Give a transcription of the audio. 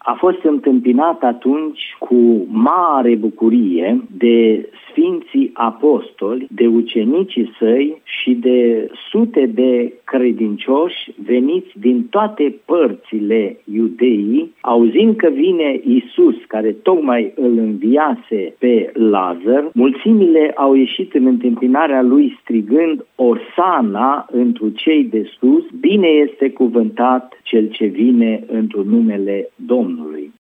a fost întâmpinat atunci cu mare bucurie de Sfinții Apostoli, de ucenicii săi și de sute de credincioși veniți din toate părțile Iudeii, auzind că vine Iisus, care tocmai îl înviase pe Lazar. Mulțimile au ieșit în întâmpinarea lui strigând: Osana întru cei de sus, bine este cuvântat cel ce vine într-un numele Domnului.